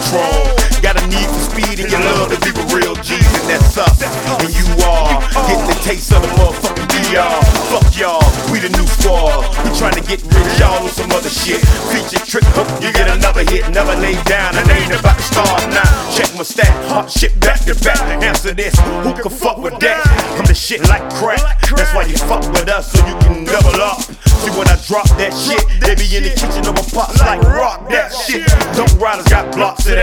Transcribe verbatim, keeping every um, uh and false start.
control. Got a need for speed and your love to be with real G's, and that's us. And you are getting the taste of the motherfucking D R. Fuck y'all, we the new squad. We tryna get rich, y'all with some other shit. Feature trick hook, you get another hit. Never lay down, and ain't about to start now. Check my stat, hot shit back to back. Answer this, who can fuck with that? I'm the shit like crack. That's why you fuck with us, so you can double up. See when I drop that shit, they be in the kitchen of a pots like rock that shit. Don't riders got blocks of that.